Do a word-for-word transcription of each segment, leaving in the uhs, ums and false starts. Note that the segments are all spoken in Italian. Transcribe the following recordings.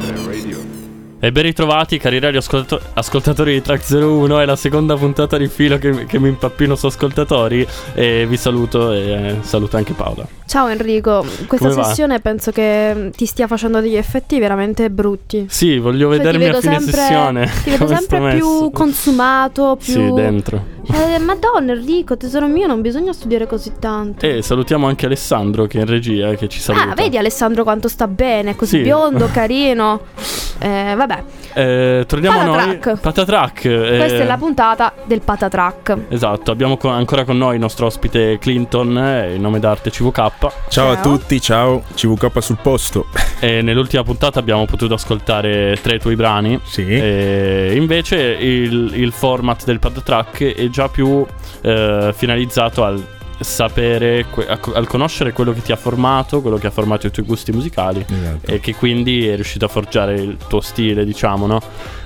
E ben ritrovati cari radioascoltatori ascoltatori di Track zero uno, è la seconda puntata di filo che, che mi impappino su ascoltatori e vi saluto e eh, saluto anche Paola. Ciao Enrico, questa Come sessione va? Penso che ti stia facendo degli effetti veramente brutti. Sì, voglio Cioè, vedermi a fine sempre, sessione. Ti vedo come sempre sto più messo. consumato, più... Sì, dentro. Eh, Madonna Enrico, tesoro mio, non bisogna studiare così tanto. E salutiamo anche Alessandro che è in regia, che ci saluta. Ah, vedi Alessandro quanto sta bene, così Sì. biondo, carino. Eh, vabbè. Eh, torniamo a noi. Patatrack. Patatrack. eh, Questa è la puntata del Patatrack. Esatto, abbiamo co- ancora con noi il nostro ospite Clinton, eh, in nome d'arte C V K. Ciao, Ciao. a tutti, ciao, C V K sul posto. E nell'ultima puntata abbiamo potuto ascoltare tre tuoi brani. Sì. E invece il, il format del Patatrack è già più eh, finalizzato al sapere, que- a- al conoscere quello che ti ha formato, quello che ha formato i tuoi gusti musicali, Esatto. e che quindi è riuscito a forgiare il tuo stile, diciamo, no?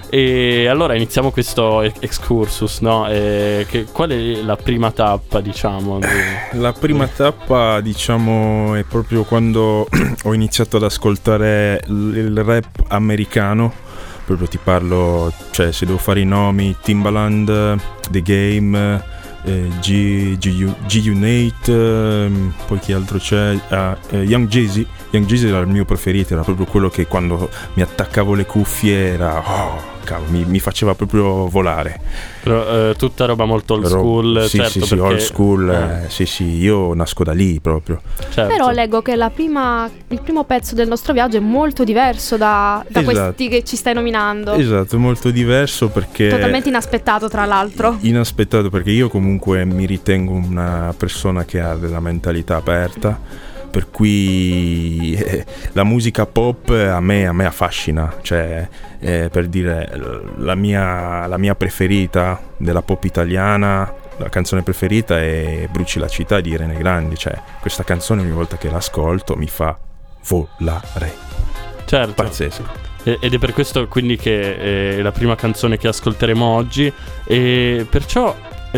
E allora iniziamo questo e- excursus, no? E che, qual è la prima tappa, diciamo? di- La prima tappa, diciamo, è proprio quando ho iniziato ad ascoltare l- il rap americano. Proprio ti parlo, cioè se devo fare i nomi, Timbaland, The Game, eh, G, G, G Unite, ehm, poi chi altro c'è? Ah, eh, Young Jeezy. Young Jeezy era il mio preferito, era proprio quello che quando mi attaccavo le cuffie era... Oh, cavolo, mi, mi faceva proprio volare. Però, eh, tutta roba molto old Ro- school, sì, certo, sì, sì, perché, old school, eh, eh, sì, sì, io nasco da lì proprio. certo. Però leggo che la prima, il primo pezzo del nostro viaggio è molto diverso da, da Esatto. questi che ci stai nominando. Esatto, molto diverso perché... Totalmente inaspettato, tra l'altro. Inaspettato, perché io comunque mi ritengo una persona che ha della mentalità aperta, per cui eh, la musica pop a me, a me affascina, cioè eh, per dire la mia, la mia preferita della pop italiana, la canzone preferita è Bruci la città di Irene Grandi, cioè questa canzone ogni volta che l'ascolto mi fa volare, certo. pazzesco. E- Ed è per questo quindi che è la prima canzone che ascolteremo oggi. E perciò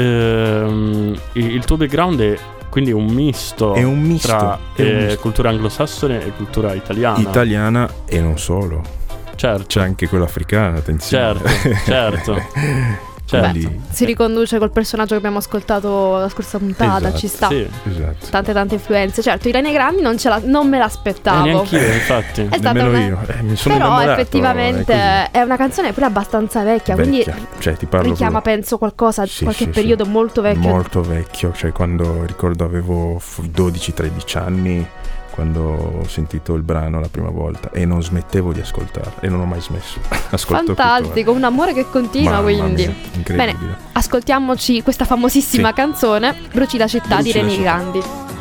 ehm, il, il tuo background è quindi un misto, È un misto, tra è un eh, misto. cultura anglosassone e cultura italiana. Italiana e non solo, Certo, c'è anche quella africana, attenzione. certo, certo. Beh, Quindi- si riconduce col personaggio che abbiamo ascoltato la scorsa puntata, Esatto, ci sta. Sì. Esatto. Tante tante influenze. Certo, Irene Grandi non, ce la, non me E l'aspettavo. neanch'io, infatti. È stata Nemmeno una- io, eh, mi sono Però innamorato, effettivamente è è, una canzone pure abbastanza vecchia, così. quindi Vecchia, cioè ti parlo richiama proprio- penso qualcosa, Sì, qualche sì, periodo sì. molto vecchio. molto vecchio, cioè quando ricordo avevo f- dodici tredici anni quando ho sentito il brano la prima volta e non smettevo di ascoltarlo e non ho mai smesso. Ascolto Fantastico, un amore che continua, Mamma quindi. mia, incredibile. Bene, ascoltiamoci questa famosissima Sì. canzone, Bruci la città Bruci di la Irene città. Grandi.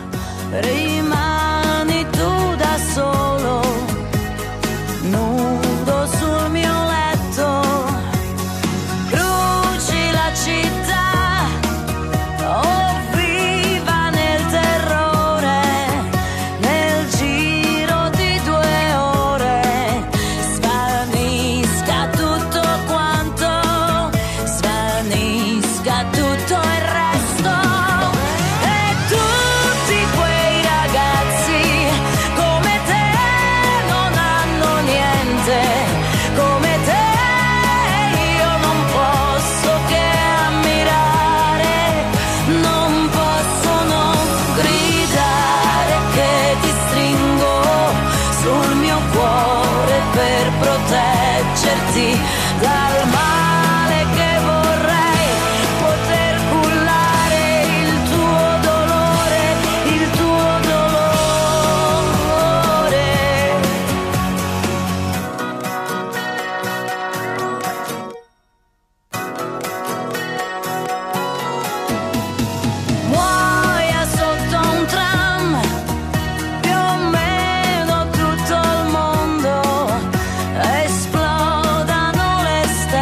Rimani tu da solo, nudo sul mio letto, bruci la città, oh viva nel terrore, nel giro di due ore, svanisca tutto quanto, svanisca tutto il resto. E tutti quei ragazzi come te non hanno niente, come te io non posso che ammirare, non posso non gridare che ti stringo sul mio cuore per proteggerti dal male che vorrei poter cullare il tuo dolore, il tuo dolore. Muoia sotto un tram, più o meno tutto il mondo, esplodano le stelle.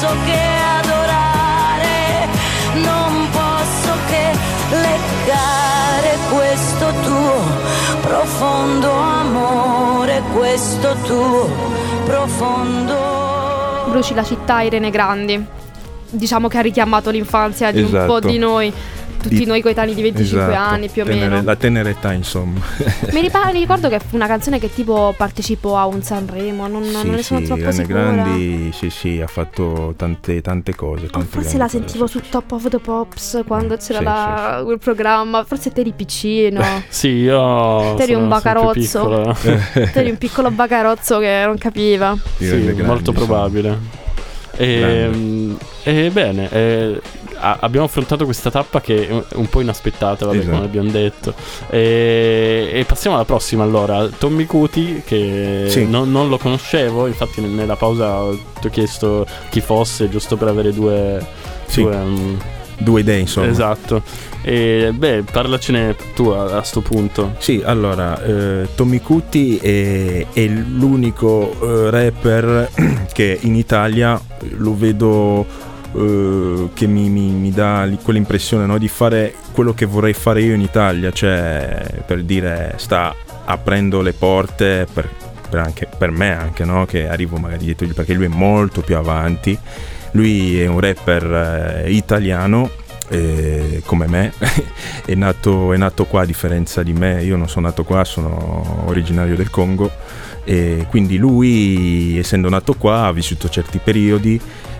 posso che adorare, non posso che leccare questo tuo profondo amore, questo tuo profondo. Bruci la città, Irene Grandi. Diciamo che ha richiamato l'infanzia di Esatto. un po' di noi, tutti Di- noi coetanei di venticinque Esatto. anni più o Tenere- meno. La tenera età, insomma. Mi, ripa- mi ricordo che fu una canzone che tipo partecipò a un Sanremo, non, non Sì, ne sono sì, troppo Irene sicura. Grandi, sì, sì, ha fatto tante, tante cose. O tante forse grandi la cose, sentivo sì. su Top of the Pops quando c'era Sì, la- sì, sì. quel programma, forse te eri piccino. Sì, io Te eri sono un bacarozzo. sempre piccolo. Te eri un piccolo bacarozzo che non capiva. Irene Sì, Grandi, molto insomma. probabile. E, e bene, e, a- abbiamo affrontato questa tappa che è un po' inaspettata, vabbè, Esatto. come abbiamo detto. E, e passiamo alla prossima allora. Tommy Cuti, che Sì. non, non lo conoscevo, infatti n- nella pausa ti ho chiesto chi fosse, giusto per avere due... Sì. due, mm, Due idee, insomma. esatto. E beh, parlacene tu a, a sto punto. Sì, allora, eh, Tommy Cuti è, è l'unico eh, rapper che in Italia lo vedo eh, che mi, mi- mi dà li- quell'impressione, no, di fare quello che vorrei fare io in Italia, cioè per dire sta aprendo le porte per, per, anche, per me anche, no, che arrivo magari dietro, perché lui è molto più avanti. Lui è un rapper eh, italiano, eh, come me, è nato, è nato qua a differenza di me. Io non sono nato qua, sono originario del Congo, e quindi lui, essendo nato qua, ha vissuto certi periodi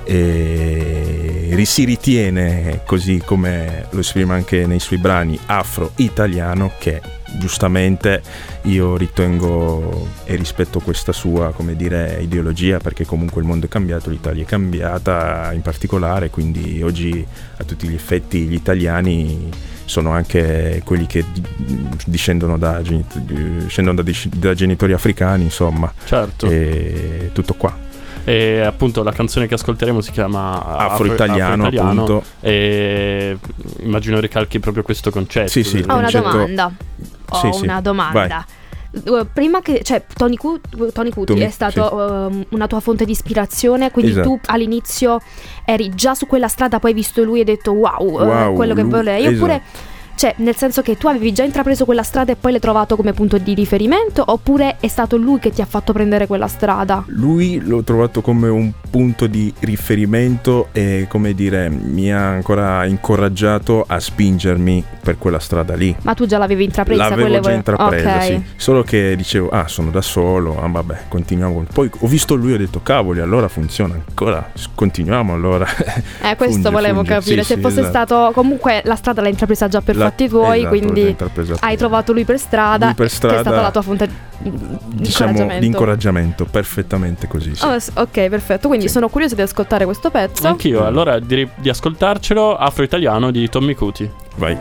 e ri- si ritiene, così come lo esprime anche nei suoi brani, afro-italiano, che giustamente io ritengo e rispetto questa sua, come dire, ideologia, perché comunque il mondo è cambiato, l'Italia è cambiata in particolare, quindi oggi a tutti gli effetti gli italiani sono anche quelli che di- discendono da, genit- discendono da, dis- da genitori africani, insomma, Certo. e tutto qua. E appunto la canzone che ascolteremo si chiama Afro-italiano, Afro-italiano, appunto. E immagino ricalchi proprio questo concetto. Sì, sì, il Ho una concetto- domanda. Ho Sì, sì, una domanda. Uh, Prima che, cioè, Tony, Cu- Tony Cuti Tony- è stato um, una tua fonte di ispirazione, quindi Esatto. tu all'inizio eri già su quella strada, poi hai visto lui e hai detto wow, uh, Wow, quello che lui- volevi, oppure esatto. cioè, nel senso che tu avevi già intrapreso quella strada e poi l'hai trovato come punto di riferimento, oppure è stato lui che ti ha fatto prendere quella strada? Lui l'ho trovato come un punto di riferimento e, come dire, mi ha ancora incoraggiato a spingermi per quella strada lì. Ma tu già l'avevi intrapresa? L'avevo quelle già vole- intrapresa, Ok. sì. Solo che dicevo, ah, sono da solo, ah, vabbè, continuiamo. Poi ho visto lui e ho detto, cavoli, allora funziona ancora, s- continuiamo allora. Eh, questo Funge, volevo funge. capire. Sì, Se sì, fosse esatto. stato comunque la strada l'hai intrapresa già per La- fatti tuoi, esatto, l'ho già quindi intrapresa hai prima. trovato lui per strada, Lui per che è stata strada, la tua fonte di di Diciamo incoraggiamento. di incoraggiamento, perfettamente così. Sì. Oh, s- ok, perfetto. Quindi Sì. sono curiosa di ascoltare questo pezzo. Anch'io, allora direi di ascoltarcelo. Afro-italiano di Tommy Cuti. Vai.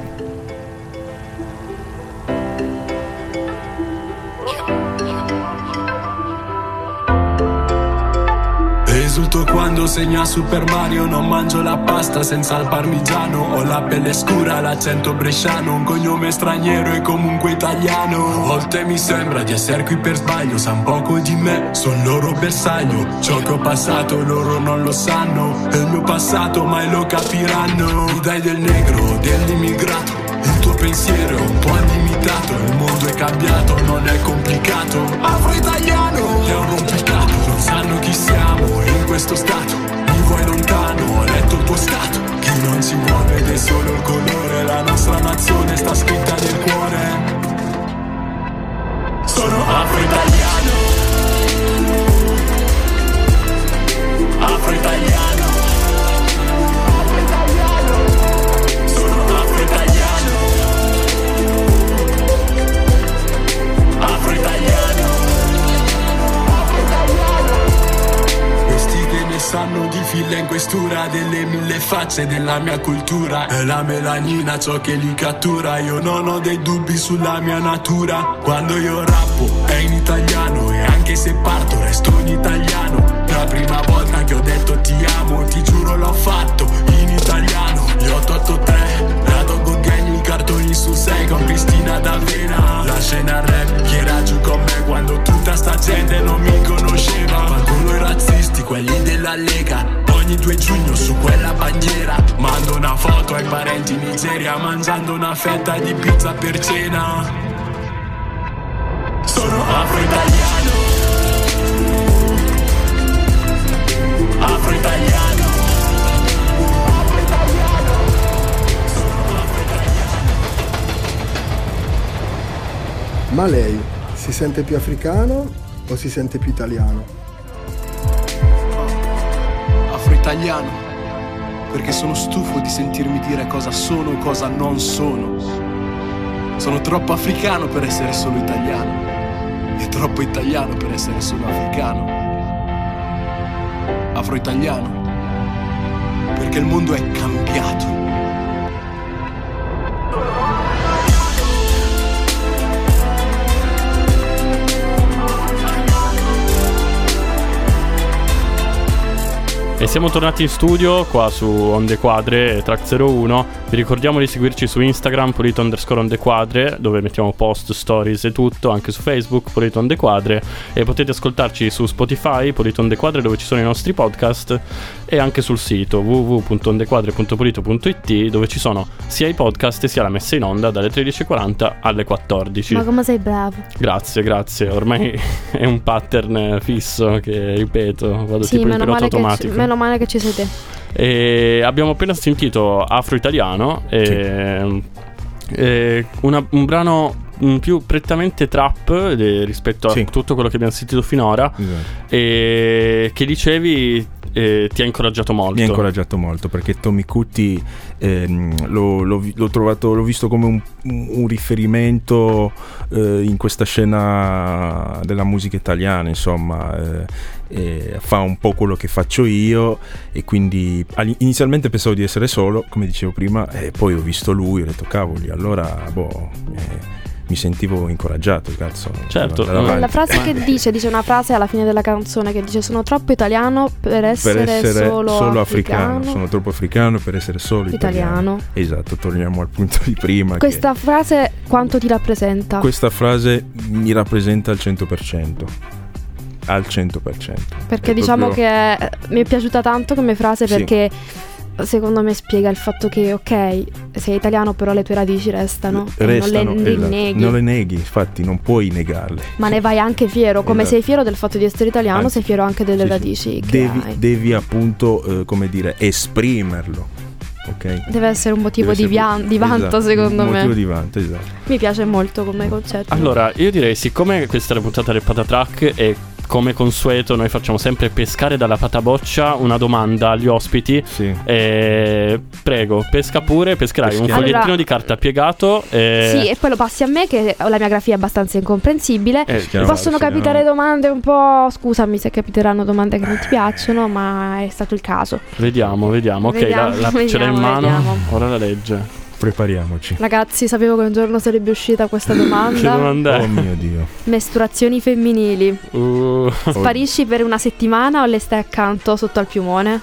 Esulto quando segna Super Mario, non mangio la pasta senza il parmigiano. Ho la pelle scura, l'accento bresciano, un cognome straniero e comunque italiano. A volte mi sembra di essere qui per sbaglio, san poco di me, son loro bersaglio. Ciò che ho passato loro non lo sanno, è il mio passato mai lo capiranno. Mi dai del negro, dell'immigrato, il tuo pensiero è un po' limitato. Il mondo è cambiato, non è complicato. Afro-italiano è un rompicapo. Non sanno chi siamo in questo stato. Mi vuoi lontano, ho letto il tuo stato. Chi non si muove vede solo il colore. La nostra nazione sta scritta nel cuore. Sono afro-italiano. Afro-italiano. Sono afro-italiano. Afro-italiano. Questi che ne sanno di fila in questura delle mille facce della mia cultura. È la melanina ciò che li cattura. Io non ho dei dubbi sulla mia natura. Quando io rappo è in italiano e anche se parto resto in italiano. La prima volta che ho detto ti amo, ti giuro l'ho fatto in italiano. Gli otto otto tre, la Dogo Gang, i cartoni su sei con Cristina D'Avena. La scena rap che era giù con me quando tutta sta gente non mi conosceva. Qualcuno i razzisti, quelli della Lega. Ogni ogni due giugno su quella bandiera. Mando una foto ai parenti in Nigeria mangiando una fetta di pizza per cena. Sono afro-italiano, afro-italiano. Ma lei si sente più africano o si sente più italiano? Afro-italiano, perché sono stufo di sentirmi dire cosa sono e cosa non sono. Sono troppo africano per essere solo italiano e troppo italiano per essere solo africano. Afro-italiano, perché il mondo è cambiato. E siamo tornati in studio qua su Onde Quadre Track zero uno. Vi ricordiamo di seguirci su Instagram Pulito underscore Onde Quadre, dove mettiamo post, stories e tutto. Anche su Facebook Pulito Onde Quadre. E potete ascoltarci su Spotify Pulito Onde Quadre, dove ci sono i nostri podcast. E anche sul sito w w w punto ondequadre punto pulito punto i t, dove ci sono sia i podcast sia la messa in onda dalle tredici e quaranta alle quattordici. Ma come sei bravo. Grazie, grazie. Ormai è un pattern fisso che ripeto, vado Sì, tipo in meno pilota male, che automatico. ci, meno male che ci sei te. E abbiamo appena sentito Afro-italiano, e, e una, un brano mm, più prettamente trap eh, rispetto a Sì. tutto quello che abbiamo sentito finora, Esatto. e che dicevi eh, ti ha incoraggiato molto. Mi ha incoraggiato molto perché Tommy Cutti ehm, l'ho, l'ho, vi- l'ho trovato, l'ho visto come un, un riferimento eh, in questa scena della musica italiana, insomma, eh, eh, fa un po' quello che faccio io, e quindi all- inizialmente pensavo di essere solo, come dicevo prima, e poi ho visto lui, ho detto cavoli, allora boh, eh, mi sentivo incoraggiato, cazzo. Certo. andare avanti. La frase che dice, dice una frase alla fine della canzone che dice: sono troppo italiano per essere, per essere solo, solo africano, africano, sono troppo africano per essere solo italiano. italiano. Esatto, torniamo al punto di prima. Questa che frase quanto ti rappresenta? questa frase mi rappresenta al cento per cento. Al cento per cento. Perché È diciamo proprio- che eh, mi è piaciuta tanto come frase, Sì. perché secondo me spiega il fatto che ok, sei italiano però le tue radici restano, restano, e non le, le esatto. neghi, Non le neghi, infatti non puoi negarle. ma ne vai anche fiero, come Esatto. sei fiero del fatto di essere italiano, Anzi, sei fiero anche delle sì, sì. radici che Devi, hai. devi appunto, eh, come dire, esprimerlo. Ok? Deve essere un motivo Deve di, essere- via- di vanto, esatto, secondo un me. motivo di vanto, esatto. Mi piace molto come concetto. Allora, io direi, siccome questa è la puntata del Patatrack e come consueto noi facciamo sempre pescare dalla pataboccia una domanda agli ospiti, Sì. eh, prego, pesca pure, pescherai un Peschiamo. fogliettino Allora- di carta piegato, eh, Sì, e poi lo passi a me che ho la mia grafia è abbastanza incomprensibile. eh, Peschiamo. Possono Chiaro, capitare no. domande un po'. Scusami se capiteranno domande che non ti piacciono, ma è stato il caso. Vediamo, vediamo. Ok, Vediamo, la, la ce l'hai in vediamo, mano. vediamo. Ora la legge. Prepariamoci. Ragazzi, sapevo che un giorno sarebbe uscita questa domanda. Che domanda è? Oh mio Dio. Mestruazioni femminili. Uh, Sparisci per una settimana o le stai accanto sotto al piumone?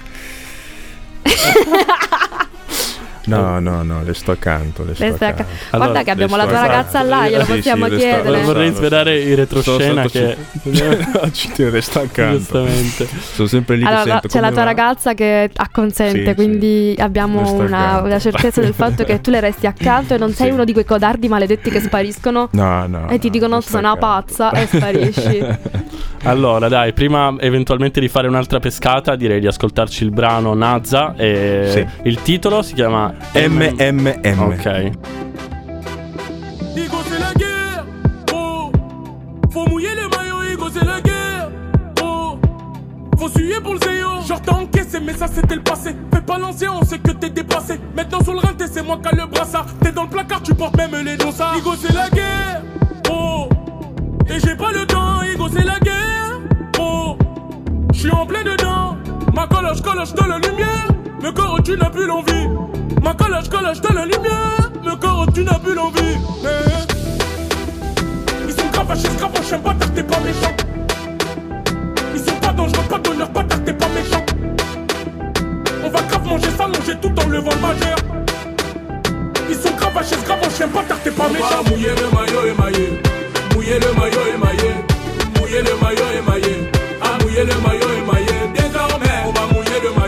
No, no, no, le sto accanto, le sto Le stai accanto. accanto. Allora, Guarda che abbiamo la le tua sto ragazza accanto. là, glielo Sì, sì, possiamo le sto- chiedere. le sto- vorrei lo so. svelare in retroscena Sto che sotto- ci te sta accanto. giustamente. Sono sempre lì che Allora, sento c'è la come tua va. ragazza che acconsente, Sì, quindi sì. abbiamo Le sto una, accanto. una certezza del fatto che tu le resti accanto e non sei Sì. uno di quei codardi maledetti che spariscono No, no. e ti no, dicono le sto sono una accanto. pazza e sparisci. Allora, dai, prima eventualmente di fare un'altra pescata, direi di ascoltarci il brano Nazza. E Sì. il titolo si chiama M M M. Ok. Higo c'est la guerre, oh. Faut mouiller le maillot, Higo c'est la guerre, oh. Faut suer pour le zéo. Genre t'as encaissé mais ça c'était le passé. Fais pas l'ancien, on sait que t'es dépassé. Maintenant sur le rinté c'est moi qui a le brassard. T'es dans le placard, tu portes même les dossards. Higo c'est la guerre, oh. Et j'ai pas le temps, Higo c'est la guerre, oh. J'suis en plein dedans. Ma coloche, coloche de la lumière. Le corps où tu n'as plus l'envie. Ma coloche, coloche de la lumière. Le corps où tu n'as plus l'envie. Eh. Ils sont gravachés, gravachés, j'aime pas t'es pas méchant. Ils sont pas dangereux, pas d'honneur, pas t'es pas méchant. On va grave manger, s'allonger tout en levant le majeur. Ils sont gravachés, gravachés, j'aime pas t'es pas méchant. On va mouiller le maillot émaillé. Mouiller le maillot émaillé. Mouiller le maillot émaillé. Ah, mouiller le maillot émaillé. Désormais, on va mouiller le maillot.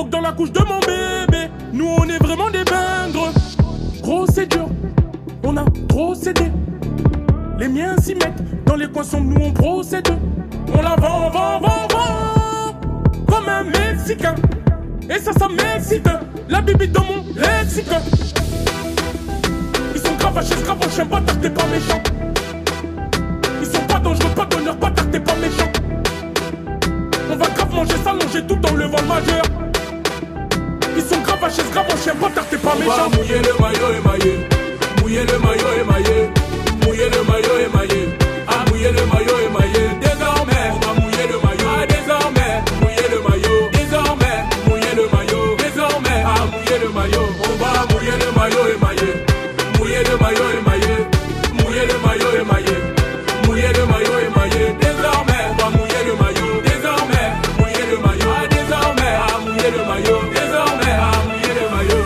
Croque dans la couche de mon bébé. Nous on est vraiment des bingres. Gros c'est dur, on a trop cédé. Les miens s'y mettent, dans les coins sombres nous on procède. On la vend, vend, vend, vend comme un Mexicain. Et ça, ça m'excite. La bibi dans mon lexique. Ils sont gravachés, gravachés, bâtard, t'es pas méchant. Ils sont pas dangereux, pas d'honneur, bâtard, t'es pas méchant. On va grave manger, s'allonger tout en levant le majeur. Ils sont gravachés, gravachés, bâtard, t'es pas méchant. On va mouiller le maillot émaillé. Mouiller le maillot émaillé. Mouiller le maillot émaillé. Ah, mouiller le maillot émaillé. Désormais, on va mouiller le maillot. Ah, désormais, mouiller le maillot. Désormais, mouiller le maillot. Désormais, ah, mouiller le maillot. On va mouiller le maillot émaillé. Mouiller le maillot émaillé. Mouiller le maillot émaillé. Mouiller le maillot émaillé. Désormais, on va mouiller le maillot. Désormais, mouiller le maillot. Ah, désormais, ah, mouiller le maillot. Désormais, ah, mouiller le maillot.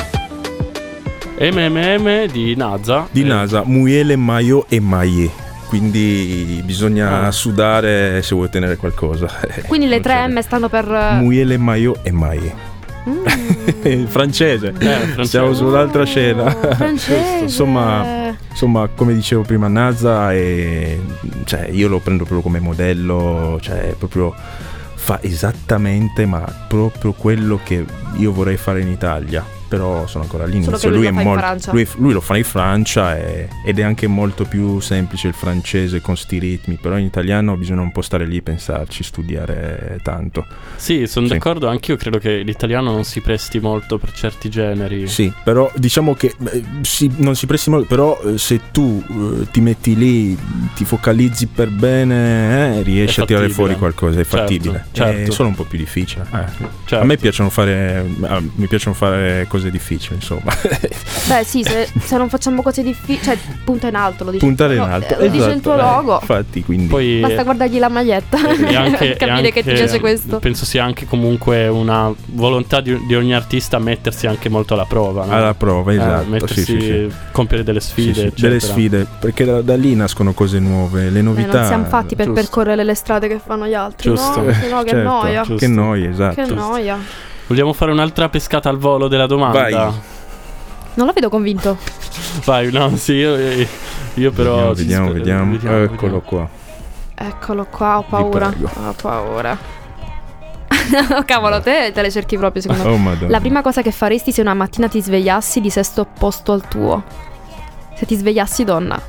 M M M di NASA. Di Eh, NASA, Muele Maio e Maie. Quindi bisogna Ah. sudare se vuoi tenere qualcosa. Quindi le Non tre c'è- M stanno per... Muele Maio e Maie. Mm. Il francese. Eh, francese. Siamo sull'altra scena. Oh, francese. Insomma, insomma, come dicevo prima, NASA è, cioè, io lo prendo proprio come modello, cioè proprio fa esattamente, ma proprio quello che io vorrei fare in Italia. Però sono ancora all'inizio. Solo che lui è lo fa in molto, Francia. lui, lui lo fa in Francia e- ed è anche molto più semplice il francese con sti ritmi. Però in italiano bisogna un po' stare lì, pensarci, studiare tanto. Sì, sono Sì. d'accordo. Anch'io credo che l'italiano non si presti molto per certi generi. Sì, però diciamo che eh, si- non si presti molto, però eh, se tu eh, ti metti lì, ti focalizzi per bene, eh, riesci È a tirare fattibile. fuori qualcosa, è Certo, fattibile. certo. È solo un po' più difficile. Eh. Certo. A me piacciono fare, a- mi piacciono fare cose difficili, insomma. Beh sì, se, se non facciamo cose difficili, cioè punta in alto, lo dice Puntare in no, alto. eh, lo dice il esatto, tuo eh, logo. Infatti, quindi Poi Basta guardargli la maglietta e anche, per e capire anche- che ti piace questo. Penso sia anche comunque una volontà di, di ogni artista mettersi anche molto alla prova, no? alla prova, Eh, esatto. mettersi, sì, sì, sì. compiere delle Sì, sfide, sì, eccetera. delle sfide, perché da, da lì nascono cose nuove, le Eh, novità. non siamo fatti per giusto. percorrere le strade che fanno gli altri, Giusto. no? Se no, che Certo, noia. giusto. Che noia, esatto. Che noia. Vogliamo fare un'altra pescata al volo della domanda? Vai. Non lo vedo convinto. Vai, no, sì, io, io però... Vediamo, ci vediamo, spero- vediamo. Eccolo qua. Eccolo qua, ho paura. prego. Ho paura. Cavolo, te te le cerchi proprio secondo me. Oh madonna. La prima cosa che faresti se una mattina ti svegliassi di sesto opposto al tuo? Se ti svegliassi donna.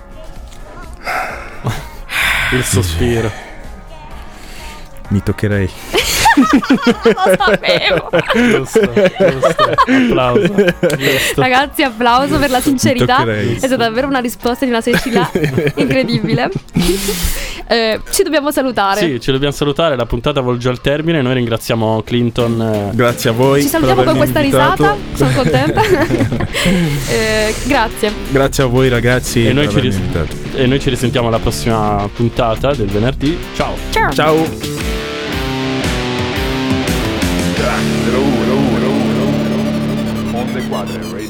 Il sospiro. Mi toccherei. Lo sapevo. Giusto, giusto. Applauso. Giusto. Ragazzi, applauso per la sincerità. toccherei. È stata davvero una risposta di una sincerità incredibile. Eh, ci dobbiamo salutare. Sì, ci dobbiamo salutare, la puntata volge al termine, noi ringraziamo Clinton. eh, Grazie a voi. Ci salutiamo per con avermi questa invitato. risata. Sono contenta. Eh, grazie. Grazie a voi ragazzi. E noi, per ci avermi ris- invitato. e noi ci risentiamo alla prossima puntata del venerdì. Ciao. Ciao. Ciao. Onde Quadre